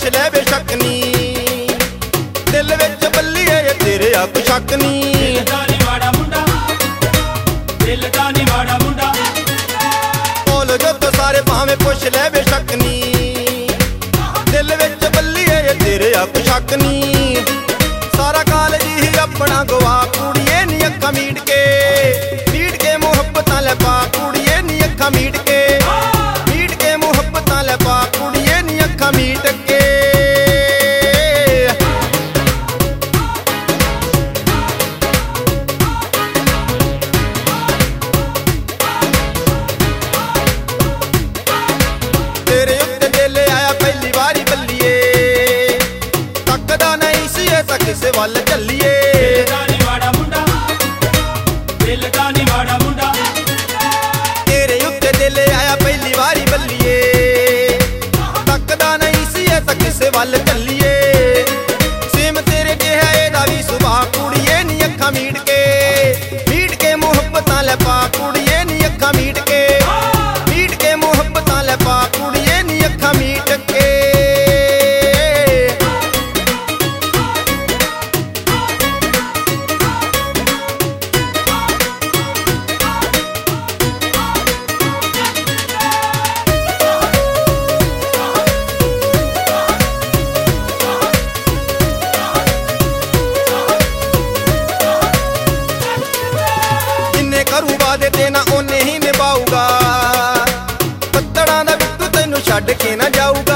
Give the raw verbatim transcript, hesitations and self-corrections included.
ਪੁੱਛ ਲੈ ਬੇਸ਼ੱਕ ਨੀ, ਦਿਲ ਵਿੱਚ ਬੱਲੀਏ ਤੇਰੇ ਆ ਕੋਈ ਸ਼ੱਕ ਨੀ। ਦਿਲ ਦਾ ਨੀ ਮਾੜਾ ਮੁੰਡਾ, ਦਿਲ ਦਾ ਨੀ ਮਾੜਾ ਮੁੰਡਾ, ਬੋਲ ਜੋ ਤੋ ਸਾਰੇ ਭਾਵੇਂ ਪੁੱਛ ਲੈ ਬੇਸ਼ੱਕ ਨੀ, ਦਿਲ ਵਿੱਚ ਬੱਲੀਏ ਤੇਰੇ ਆ ਕੋਈ ਸ਼ੱਕ ਨੀ। ਸਾਰਾ ਕਾਲਜ ਹੀ ਆਪਣਾ ਗਵਾ ਕੁੜੀਏ ਨੀ ਅੱਖਾਂ ਮੀਟ ਕੇ, ਮੀਟ ਕੇ ਮੁਹੱਬਤਾਂ ਲੈ ਪਾ ਕੁੜੀਏ ਨੀ ਅੱਖਾਂ ਮੀਟ ਕੇ, ਮੀਟ ਕੇ ਮੁਹੱਬਤਾਂ ਲੈ ਪਾ ਕੁੜੀਏ ਨੀ ਅੱਖਾਂ ਮੀਟ ਕੇ। ਤੇਰੇ ਉੱਤੇ ਦਿਲ ਆਇਆ ਪਹਿਲੀ ਵਾਰੀ ਬੱਲੀਏ, ਤੱਕਦਾ ਨਹੀਂ ਸੀ ਇਹ ਤਾਂ ਕਿਸੇ ਵੱਲ ਚੱਲੀਏ। ਦਿਲ ਦਾ ਨੀ ਮਾੜਾ ਮੁੰਡਾ, ਦਿਲ ਦਾ ਨੀ ਮਾੜਾ ਮੁੰਡਾ, ਤੇਰੇ ਉੱਤੇ ਦਿਲ ਆਇਆ ਪਹਿਲੀ ਵਾਰੀ ਬੱਲੀਏ, ਤੱਕਦਾ ਨਹੀਂ ਸੀ ਇਹ ਤਾਂ ਕਿਸੇ ਵੱਲ ਚੱਲੀਏ। ਸੇਮ ਤੇਰੇ ਜਿਹਾ ਇਹਦਾ ਵੀ ਸੁਭਾਅ ਕੁੜੀਏ ਨੀ ਅੱਖਾਂ ਮੀਟ ਕੇ, ਮੀਟ ਕੇ ਮੁਹੱਬਤਾਂ ਲੈ ਪਾ ਕੁੜੀਏ ਨੀ ਅੱਖਾਂ ਮੀਟ ਕੇ, ਮੀਟ ਕੇ ਮੁਹੱਬਤਾਂ ਲੈ ਪਾ ਕੁੜੀਏ ਨੀ ਅੱਖਾਂ ਮੀਟ ਕੇ। ਜਿੰਨੇ ਕਰੂ ਵਾਦੇ ਤੇ ਨਾ ਉਹਨੇ ਹੀ ਨਿਭਾਊਗਾ, ਪੱਤੜਾਂ ਦਾ ਬਿੱਟੂ ਤੈਨੂੰ ਛੱਡ ਕੇ ਨਾ ਜਾਊਗਾ।